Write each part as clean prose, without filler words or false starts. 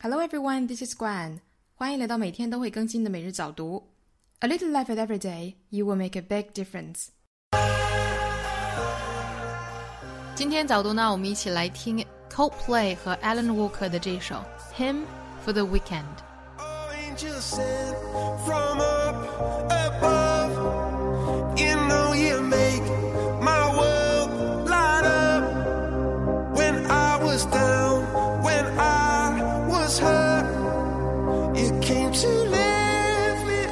Hello everyone, this is Guan. 欢迎来到每天都会更新的每日早读。A little effort every day, you will make a big difference. 今天早读呢，我们一起来听 Coldplay 和 Alan Walker 的这首 Hymn for the Weekend。Angels sent from up above, you know you make my world light up. When I was down, when I was hurt, you came to lift me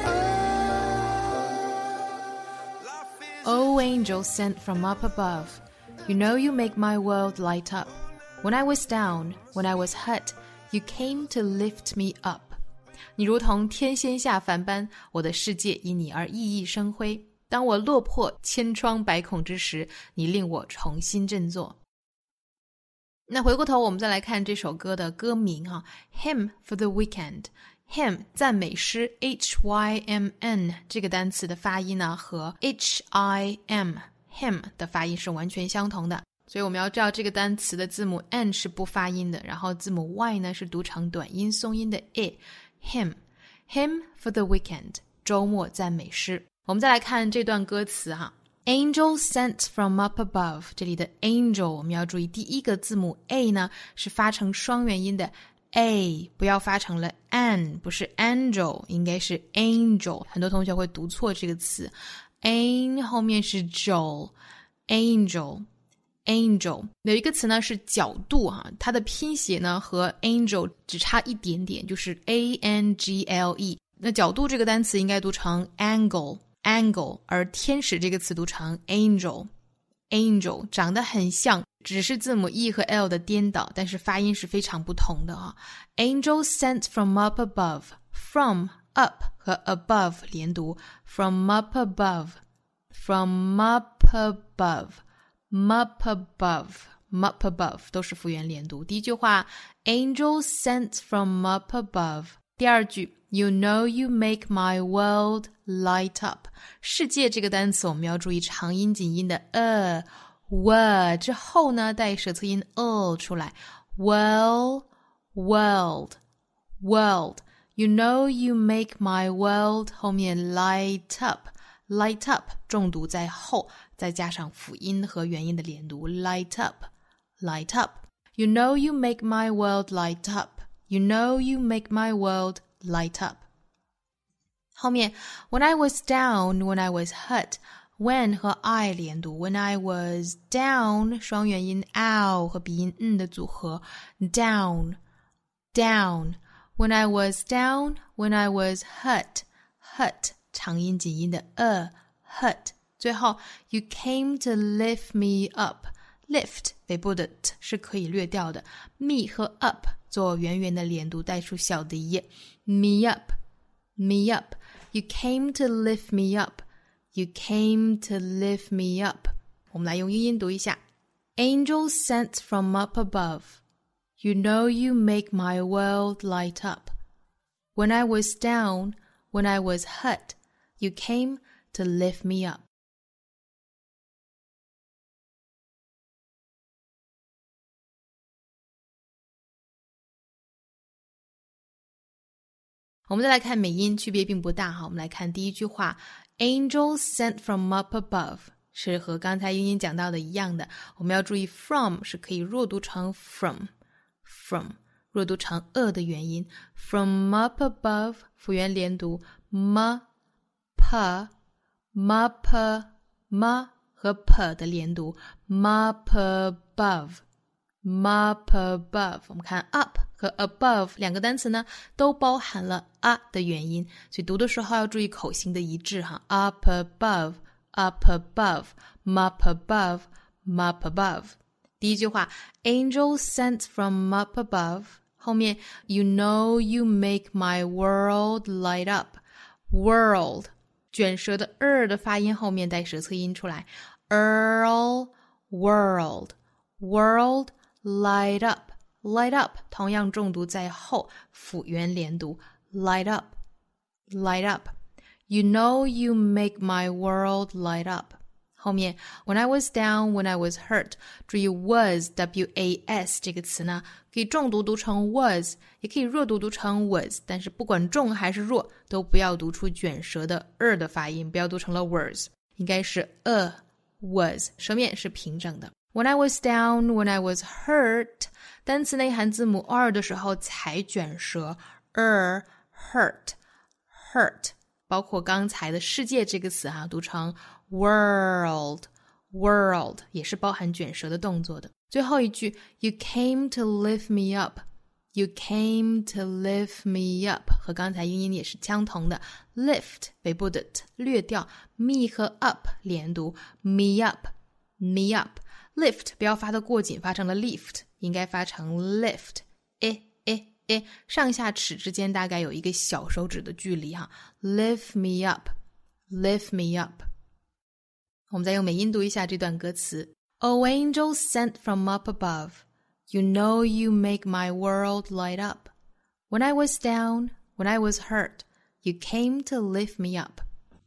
up. Oh, angels sent from up above, you know you make my world light up. When I was down, when I was hurt, you came to lift me up.你如同天仙下凡般，我的世界因你而熠熠生辉。当我落魄千疮百孔之时，你令我重新振作。那回过头我们再来看这首歌的歌名Hymn for the Weekend。 Hymn 赞美诗 H-Y-M-N 这个单词的发音呢和 H-I-M Hymn 的发音是完全相同的，所以我们要知道这个单词的字母 N 是不发音的，然后字母 Y 呢是读成短音松音的 I。Hymn for the weekend 周末赞美诗。我们再来看这段歌词Angel sent from up above， 这里的 angel 我们要注意第一个字母 A 呢是发成双元音的 A， 不要发成了 an， 不是 angel， 应该是 angel， 很多同学会读错这个词 an 后面是 angel。有一个词呢是角度它的拼写呢和 angel 只差一点点，就是 A-N-G-L-E。 那角度这个单词应该读成 angle， 而天使这个词读成 angel， 长得很像，只是字母 E 和 L 的颠倒，但是发音是非常不同的Angel sent from up above， from up 和 above 连读 from up above都是复元连读。第一句话 Angel sent from up above， 第二句 You know you make my world light up。 世界这个单词我们要注意长音紧音的world 之后呢带舌侧音出来 world You know you make my world 后面 light up 重读在后，再加上辅音和元音的连读 light up You know you make my world light up You know you make my world light up。 后面 When I was down, when I was hurt， when 和 I 连读 When I was down 双元音 ow 和鼻音的组合 down When I was down, when I was hurt 长音紧音的hurt。 最后 You came to lift me up， lift 尾部的 t 是可以略掉的， me 和 up 做圆圆的连读带出小的一 me up You came to lift me up我们来用英音读一下 Angel sent from up above You know you make my world light up When I was down, when I was hurt You came to lift me up。 我们再来看美音，区别并不大我们来看第一句话 Angel sent from up above 是和刚才英音讲到的一样的，我们要注意 from 是可以弱读成 from 弱读成的元音 from up above 辅元连读 ma 和 p 的连读 mop above 我们看 up 和 above 两个单词呢都包含了的元音，所以读的时候要注意口型的一致up above mop above。 第一句话 Angel sent from up above 后面 You know you make my world light up world 卷舌的的发音后面带舌侧音出来 world light up 同样重读在后，辅元连读 light up You know you make my world light up 后面 When I was down, when I was hurt 注意 was W-A-S 这个词呢可以重读读成 was， 也可以弱读读成 was， 但是不管重还是弱，都不要读出卷舌的的发音，不要读成了 was， 应该是was， 舌面是平整的。When I was down, when I was hurt， 单词内含字母 r 的时候才卷舌 hurt， 包括刚才的世界这个词读成 world， 也是包含卷舌的动作的。最后一句 You came to lift me up， You came to lift me up 和刚才音也是相同的， lift 尾部的 t 略掉， me 和 up 连读 me up lift 不要发得过紧，发成了 lift， 应该发成 lift， 上下齿之间大概有一个小手指的距离lift me up。 我们再用美音读一下这段歌词。 Oh angel sent from up above, You know you make my world light up. When I was down, when I was hurt, You came to lift me up.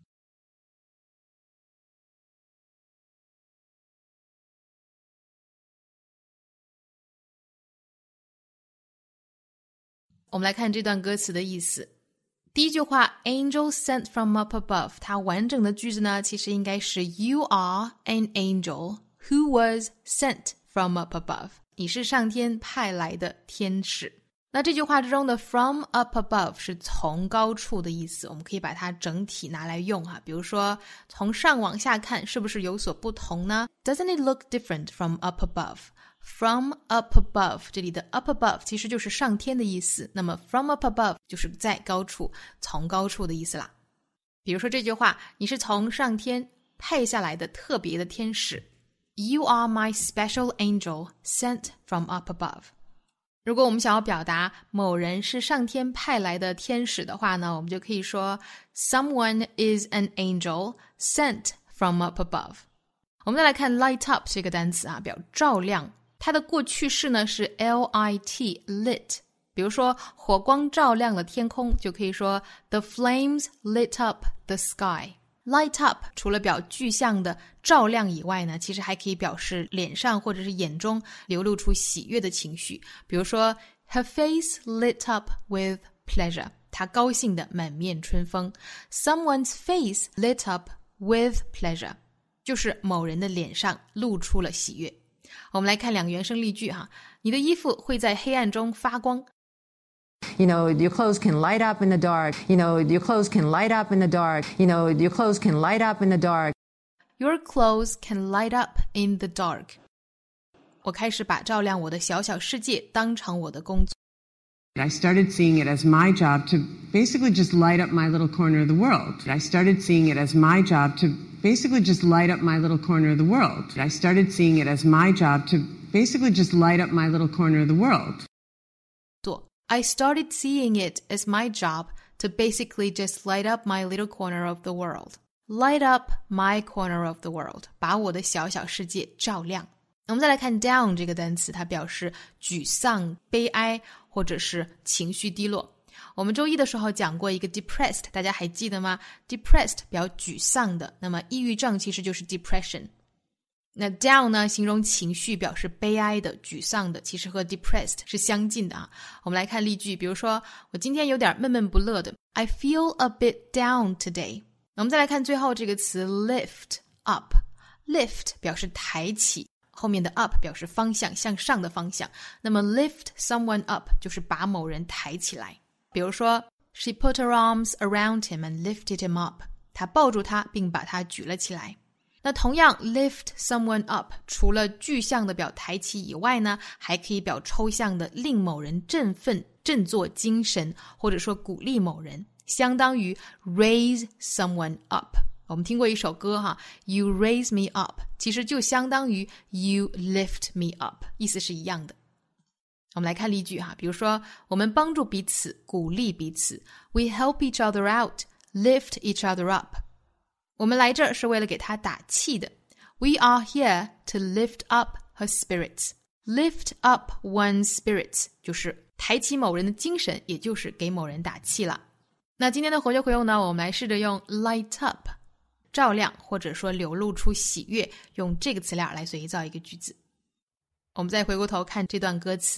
我们来看这段歌词的意思。第一句话 Angel sent from up above， 它完整的句子呢，其实应该是 You are an angel who was sent from up above， 你是上天派来的天使。那这句话之中的 from up above 是从高处的意思，我们可以把它整体拿来用比如说从上往下看是不是有所不同呢？ Doesn't it look different from up above？From up above， 这里的 up above 其实就是上天的意思，那么 from up above 就是在高处，从高处的意思啦。比如说这句话，你是从上天派下来的特别的天使， You are my special angel sent from up above。 如果我们想要表达某人是上天派来的天使的话呢，我们就可以说 Someone is an angel sent from up above。 我们再来看 light up 这个单词表照亮，它的过去式呢是 lit lit， 比如说火光照亮了天空，就可以说 The flames lit up the sky。 Light up 除了表具象的照亮以外呢，其实还可以表示脸上或者是眼中流露出喜悦的情绪，比如说 Her face lit up with pleasure， 她高兴的满面春风。 Someone's face lit up with pleasure， 就是某人的脸上露出了喜悦。我们来看两个原声例句你的衣服会在黑暗中发光。 You know, your clothes can light up in the dark. You know, your clothes can light up in the dark. You know, your clothes can light up in the dark. Your clothes can light up in the dark. 我开始把照亮我的小小世界当成我的工作。 I started seeing it as my job to basically just light up my little corner of the world. I started seeing it as my job to basically just light up my little corner of the world. I started seeing it as my job to basically just light up my little corner of the world. I started seeing it as my job to basically just light up my little corner of the world. Light up my corner of the world. 把我的小小世界照亮。我们再来看 down 这个单词，它表示沮丧、悲哀或者是情绪低落。我们周一的时候讲过一个 depressed， 大家还记得吗？ Depressed 表沮丧的，那么抑郁症其实就是 depression。那 down 呢，形容情绪表示悲哀的、沮丧的，其实和 depressed 是相近的我们来看例句，比如说我今天有点闷闷不乐的， I feel a bit down today。 我们再来看最后这个词 lift up。 Lift 表示抬起，后面的 up 表示方向，向上的方向，那么 lift someone up 就是把某人抬起来。比如说 She put her arms around him and lifted him up。 她抱住他并把他举了起来。那同样 lift someone up 除了具象的表抬起以外呢，还可以表抽象的令某人振奋、振作精神，或者说鼓励某人，相当于 raise someone up。 我们听过一首歌You raise me up， 其实就相当于 you lift me up， 意思是一样的。我们来看例句比如说我们帮助彼此，鼓励彼此， We help each other out, lift each other up。我们来这儿是为了给他打气的。 We are here to lift up her spirits. Lift up one's spirits 就是抬起某人的精神，也就是给某人打气了。那今天的活学活用呢，我们来试着用 light up 照亮，或者说流露出喜悦，用这个词链来随意造一个句子。我们再回过头看这段歌词。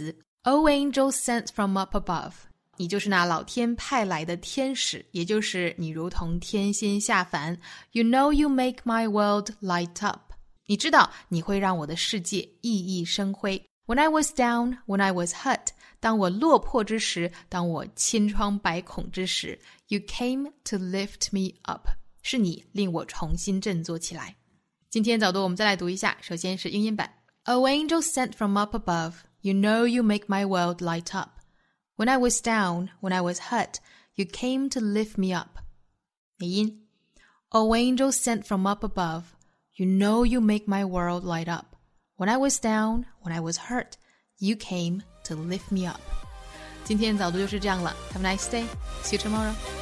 O angel sent from up above， 你就是那老天派来的天使，也就是你如同天仙下凡。You know you make my world light up， 你知道你会让我的世界熠熠生辉。When I was down, when I was hurt， 当我落魄之时，当我千疮百孔之时， You came to lift me up， 是你令我重新振作起来。今天早读我们再来读一下，首先是英音版。O angel sent from up above, you know you make my world light up. When I was down, when I was hurt, you came to lift me up. 美音。O angel sent from up above, you know you make my world light up.When I was down, when I was hurt, you came to lift me up. 今天早读就是这样了。Have a nice day. See you tomorrow.